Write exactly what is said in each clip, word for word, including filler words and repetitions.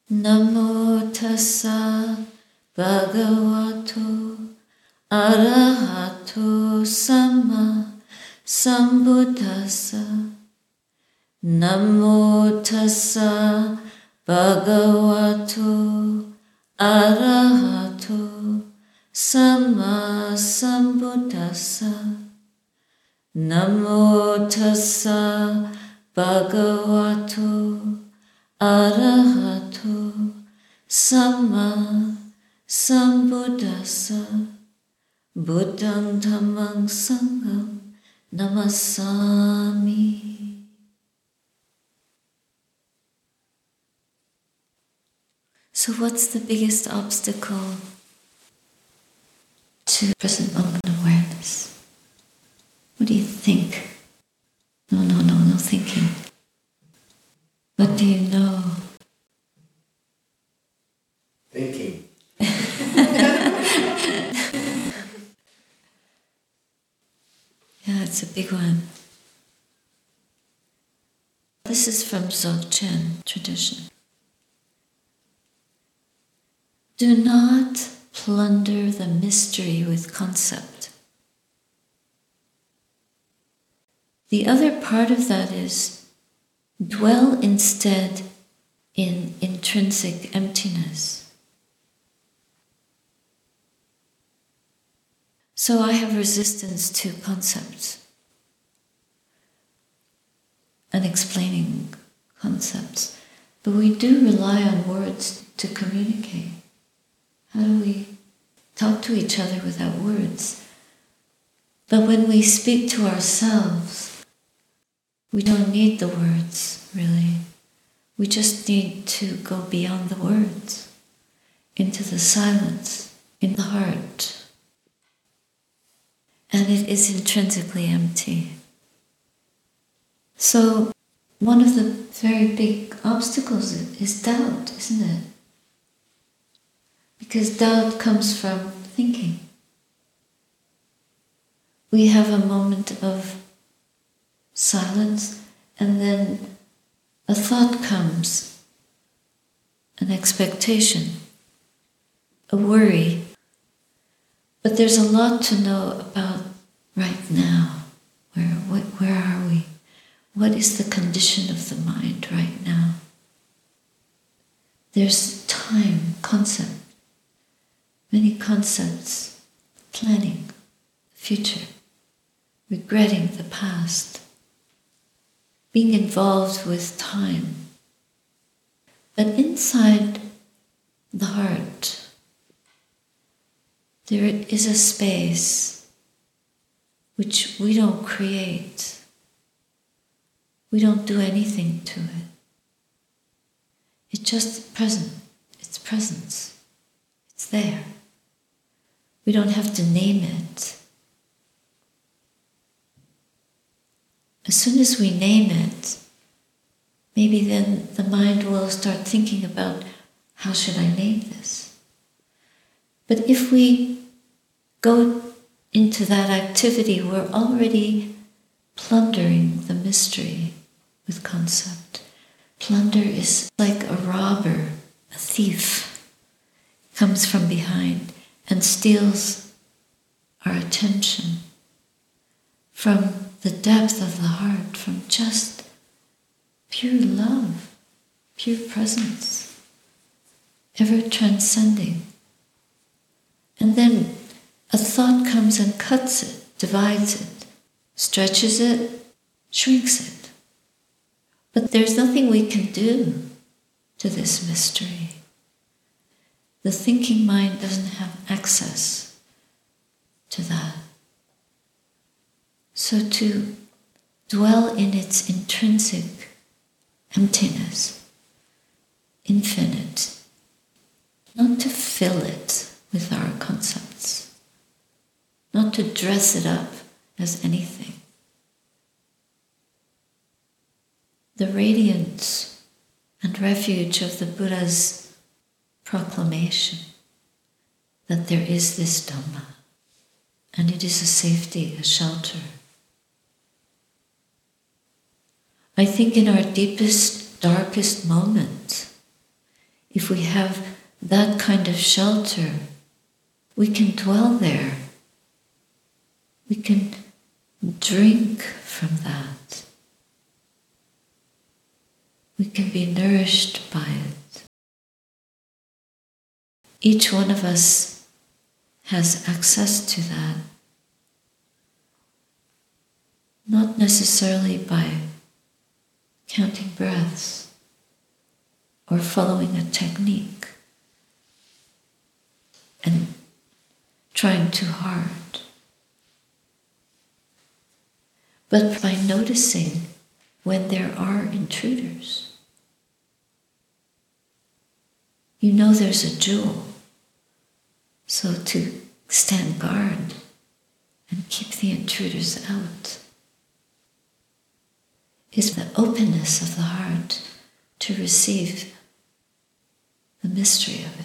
Namo tassa bhagavato arahato samma sambuddhassa. Namo tassa bhagavato arahato samma sambuddhassa. Namo tassa bhagavato arahato samma sambuddhassa. Buddhang dhammang sangham namasami. So what's the biggest obstacle to present moment awareness? What do you think? No, no, no, no thinking. What do you know? Thinking. Yeah, it's a big one. This is from Dzogchen tradition. Do not plunder the mystery with concept. The other part of that is dwell instead in intrinsic emptiness. So I have resistance to concepts and explaining concepts, but we do rely on words to communicate. How do we talk to each other without words? But when we speak to ourselves, we don't need the words, really. We just need to go beyond the words, into the silence, in the heart. And it is intrinsically empty. So, one of the very big obstacles is doubt, isn't it? Because doubt comes from thinking. We have a moment of silence, and then a thought comes, an expectation, a worry. But there's a lot to know about right now. Where, where, where are we? What is the condition of the mind right now? There's time, concept, many concepts, planning, future, regretting the past, being involved with time. But inside the heart, there is a space which we don't create. We don't do anything to it. It's just present. It's presence. It's there. We don't have to name it. As soon as we name it, maybe then the mind will start thinking about, how should I name this? But if we go into that activity, we're already plundering the mystery with concept. Plunder is like a robber, a thief, comes from behind and steals our attention from the depth of the heart, from just pure love, pure presence, ever transcending. And then a thought comes and cuts it, divides it, stretches it, shrinks it. But there's nothing we can do to this mystery. The thinking mind doesn't have access to that. So to dwell in its intrinsic emptiness, infinite, not to fill it with our concepts, not to dress it up as anything. The radiance and refuge of the Buddha's proclamation that there is this Dhamma, and it is a safety, a shelter. I think in our deepest, darkest moment, if we have that kind of shelter, we can dwell there. We can drink from that. We can be nourished by it. Each one of us has access to that. Not necessarily by counting breaths or following a technique and trying too hard, but by noticing when there are intruders. You know there's a jewel, so to stand guard and keep the intruders out is the openness of the heart to receive the mystery of it.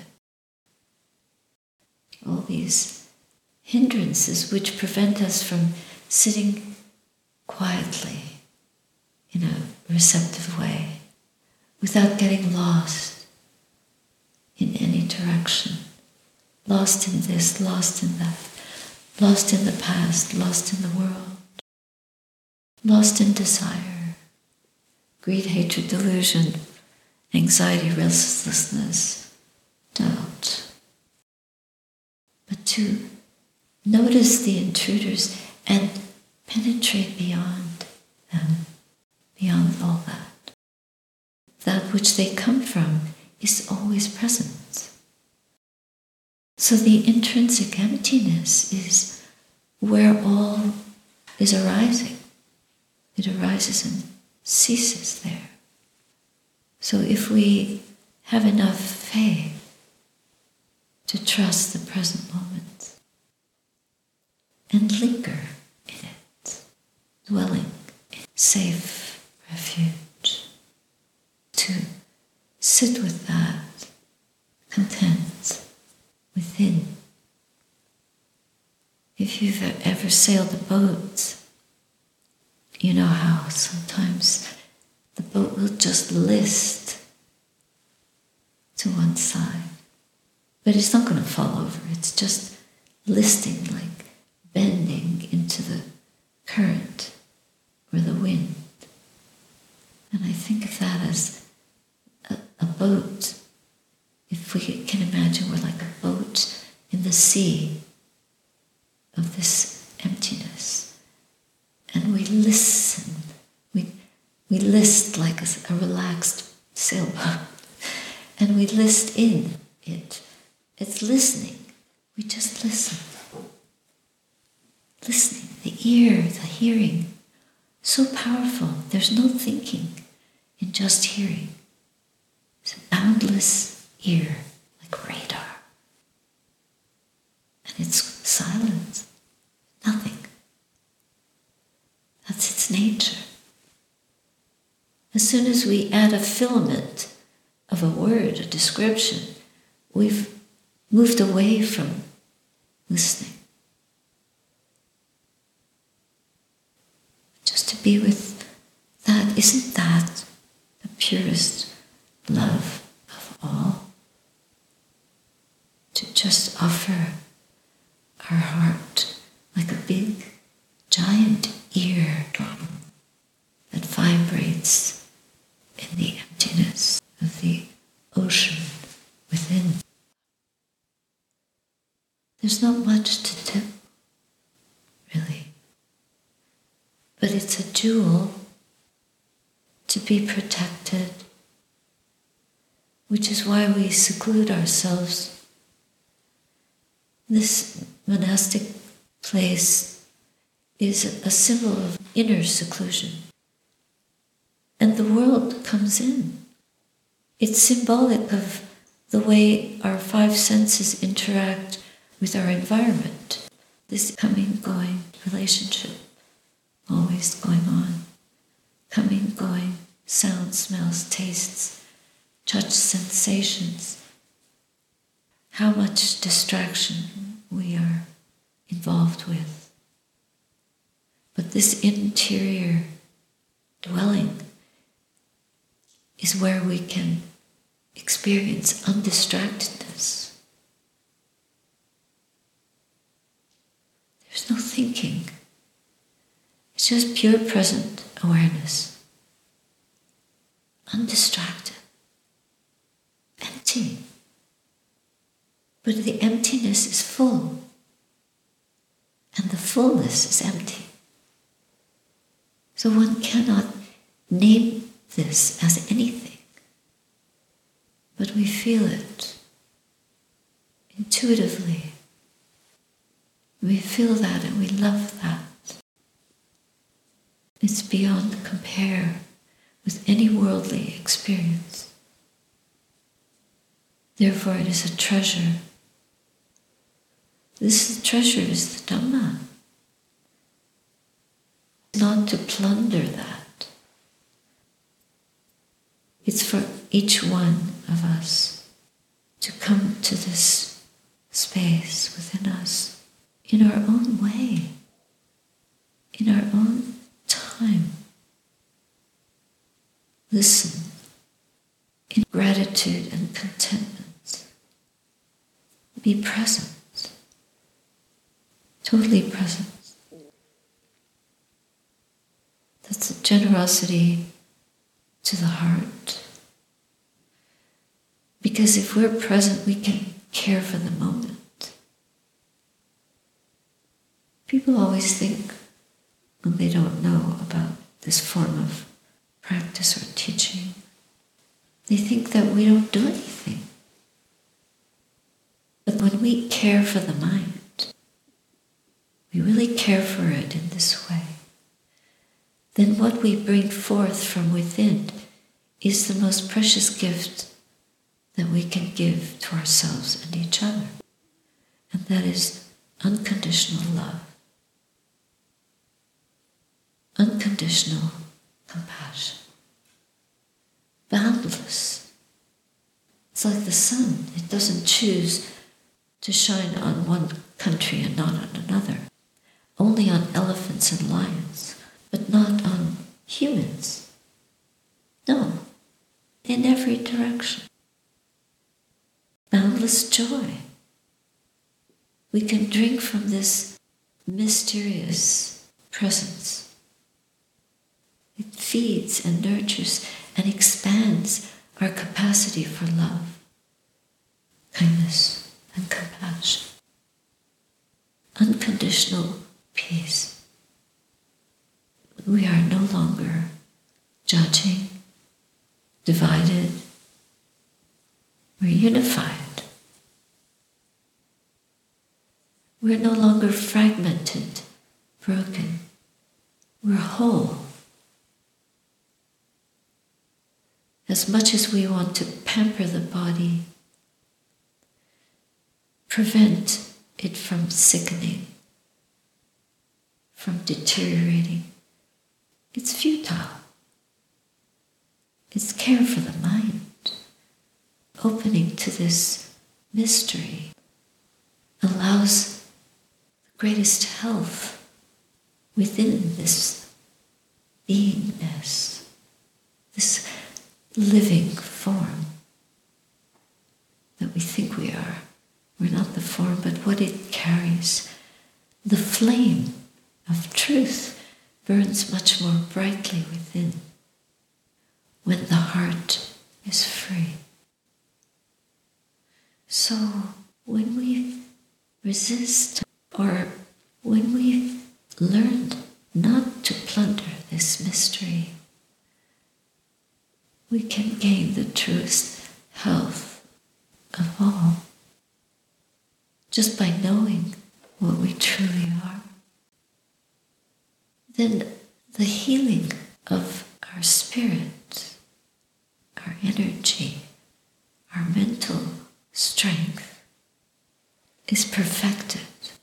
All these hindrances which prevent us from sitting quietly in a receptive way without getting lost in any direction, lost in this, lost in that, lost in the past, lost in the world, lost in desire. Greed, hatred, delusion, anxiety, restlessness, doubt. But to notice the intruders and penetrate beyond them, beyond all that. That which they come from is always present. So the intrinsic emptiness is where all is arising. It arises and ceases there. So if we have enough faith to trust the present moment and linger in it, dwelling in safe refuge, to sit with that, content within. If you've ever sailed a boat, you know how sometimes the boat will just list to one side, but it's not going to fall over. It's just listing, like bending into the current or the wind. And I think of that as a, a boat. If we can imagine we're like a boat in the sea of this emptiness. And we listen, we, we list like a, a relaxed sailboat, and we list in it. It's listening. We just listen. Listening, the ear, the hearing, so powerful. There's no thinking in just hearing. It's a boundless ear, like radar. And it's silent, nothing. That's its nature. As soon as we add a filament of a word, a description, we've moved away from listening. Just to be with that, isn't that the purest love of all? To just offer our heart like a big, giant ear drum that vibrates in the emptiness of the ocean within. There's not much to do, really. But it's a jewel to be protected, which is why we seclude ourselves. This monastic place is a symbol of inner seclusion. And the world comes in. It's symbolic of the way our five senses interact with our environment. This coming, going relationship, always going on. Coming, going, sounds, smells, tastes, touch, sensations. How much distraction we are involved with. But this interior dwelling is where we can experience undistractedness. There's no thinking. It's just pure present awareness. Undistracted. Empty. But the emptiness is full. And the fullness is empty. So one cannot name this as anything. But we feel it intuitively. We feel that and we love that. It's beyond compare with any worldly experience. Therefore it is a treasure. This treasure is the Dhamma. Not to plunder that. It's for each one of us to come to this space within us in our own way, in our own time. Listen in gratitude and contentment. Be present, totally present. That's a generosity to the heart. Because if we're present, we can care for the moment. People always think, when they don't know about this form of practice or teaching, they think that we don't do anything. But when we care for the mind, we really care for it in this way, then what we bring forth from within is the most precious gift that we can give to ourselves and each other. And that is unconditional love. Unconditional compassion. Boundless. It's like the sun. It doesn't choose to shine on one country and not on another. Only on elephants and lions, but not on humans. No, in every direction. Boundless joy. We can drink from this mysterious presence. It feeds and nurtures and expands our capacity for love, kindness, and compassion. Unconditional peace. We are no longer judging, divided. We're unified. We're no longer fragmented, broken. We're whole. As much as we want to pamper the body, prevent it from sickening, from deteriorating, it's futile. It's care for the mind, opening to this mystery allows the greatest health within this beingness, this living form that we think we are. We're not the form, but what it carries. The flame of truth burns much more brightly within when the heart is free. So when we resist, or when we've learned not to plunder this mystery, we can gain the truest health of all, just by knowing what we truly are. Then the healing of our spirit, our energy, our mental strength is perfected.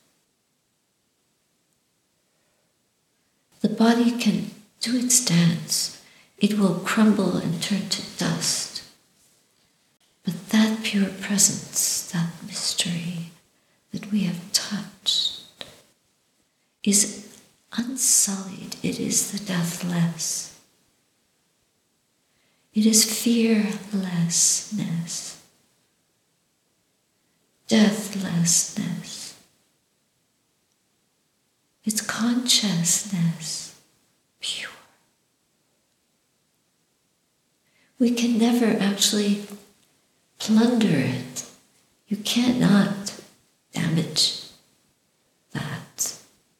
The body can do its dance. It will crumble and turn to dust. But that pure presence, that mystery that we have touched, is unsullied. It is the deathless. It is fearlessness, deathlessness. It's consciousness, pure. We can never actually plunder it. You cannot damage that.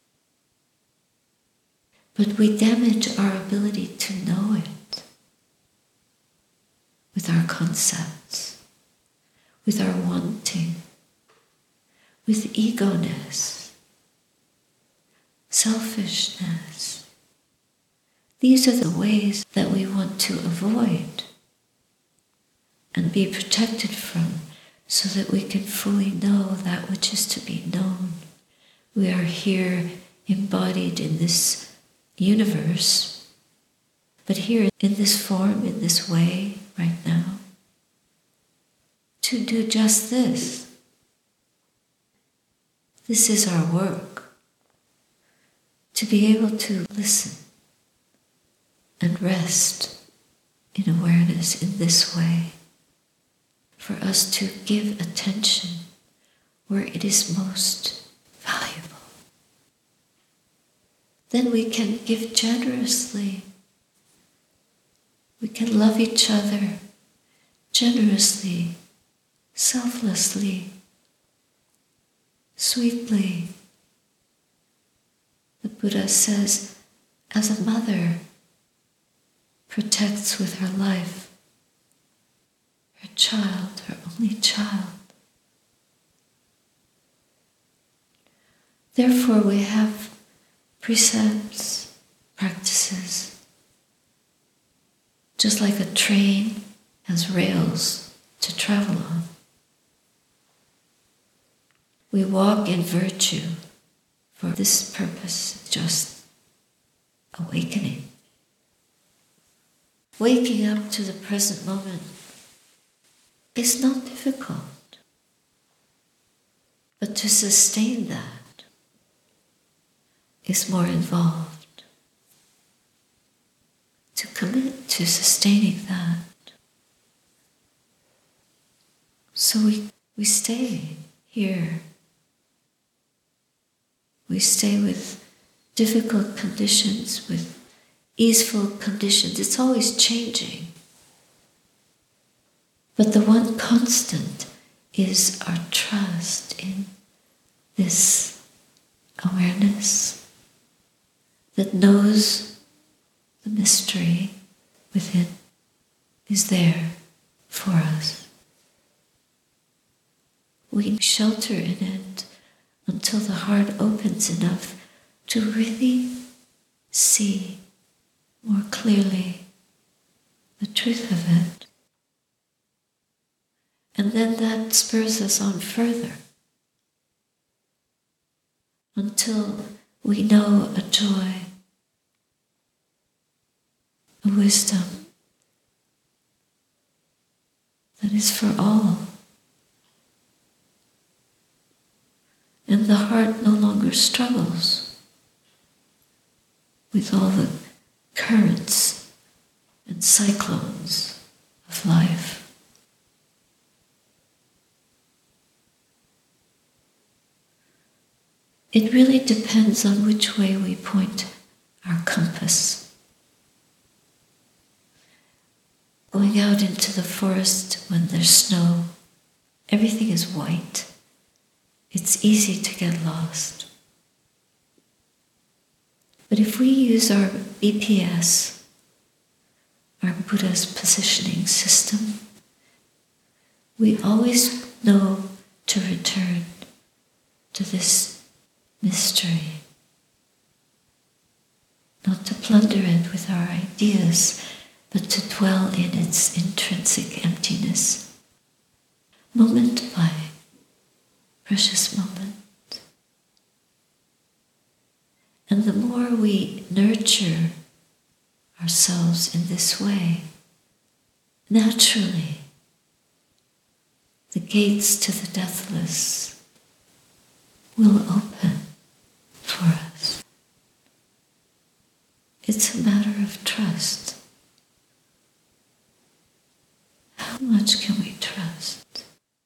But we damage our ability to know it with our concepts, with our wanting, with egoness, selfishness. These are the ways that we want to avoid and be protected from, so that we can fully know that which is to be known. We are here embodied in this universe, but here in this form, in this way, right now, to do just this. This is our work, to be able to listen and rest in awareness in this way, for us to give attention where it is most valuable. Then we can give generously. We can love each other generously, selflessly, sweetly. The Buddha says, as a mother protects with her life her child, her only child. Therefore we have precepts, practices. Just like a train has rails to travel on. We walk in virtue for this purpose, just awakening. Waking up to the present moment is not difficult, but to sustain that is more involved. To commit to sustaining that. So we, we stay here. We stay with difficult conditions, with easeful conditions. It's always changing. But the one constant is our trust in this awareness that knows the mystery within is there for us. We shelter in it until the heart opens enough to really see more clearly the truth of it. And then that spurs us on further until we know a joy, a wisdom that is for all. And the heart no longer struggles with all the currents and cyclones of life. It really depends on which way we point our compass. Going out into the forest when there's snow, everything is white. It's easy to get lost. But if we use our B P S, our Buddha's positioning system, we always know to return to this mystery, not to plunder it with our ideas, but to dwell in its intrinsic emptiness, moment by precious moment. And the more we nurture ourselves in this way, naturally, the gates to the deathless will open for us. It's a matter of trust. much can we trust?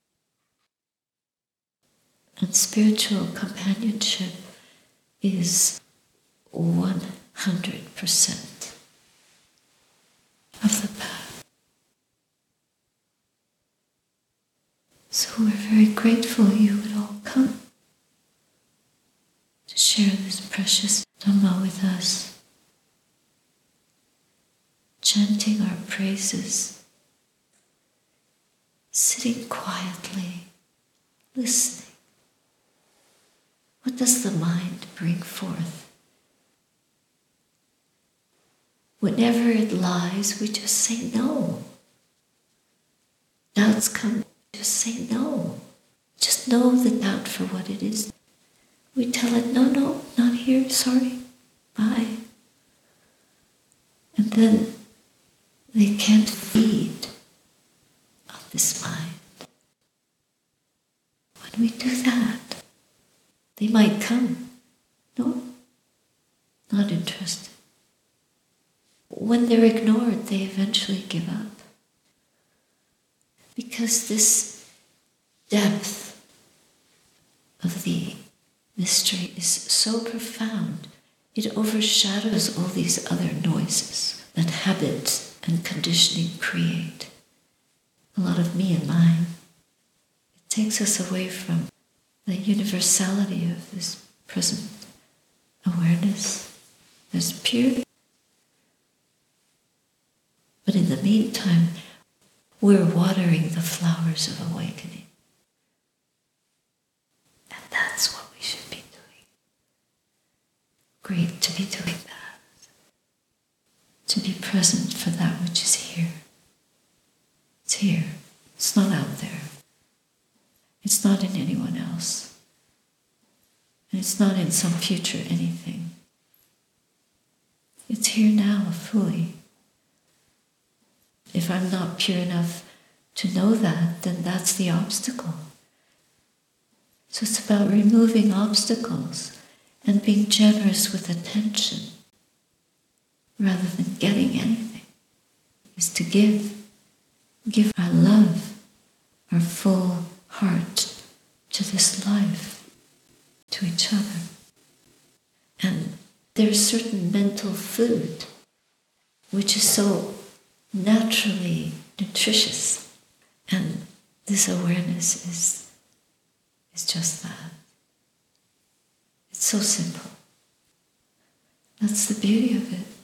And spiritual companionship is one hundred percent of the path. So we're very grateful you would all come to share this precious Dhamma with us, chanting our praises, sitting quietly, listening. What does the mind bring forth? Whenever it lies, we just say no. Doubts come, just say no. Just know the doubt for what it is. We tell it, no, no, not here, sorry, bye. And then they can't feed on this mind. When we do that, they might come. No, not interested. When they're ignored, they eventually give up. Because this depth of the mystery is so profound, it overshadows all these other noises that habits and conditioning create. A lot of me and mine. It takes us away from the universality of this present awareness. There's pure. But in the meantime, we're watering the flowers of awakening. And that's what we should be doing. Great to be doing that. To be present for that which is here. It's here. It's not out there. It's not in anyone else. And it's not in some future anything. It's here now, fully. If I'm not pure enough to know that, then that's the obstacle. So it's about removing obstacles and being generous with attention rather than getting anything. Is to give. Give our love, our full heart to this life, to each other. And there's certain mental food which is so naturally nutritious, and this awareness is, is just that. It's so simple. That's the beauty of it.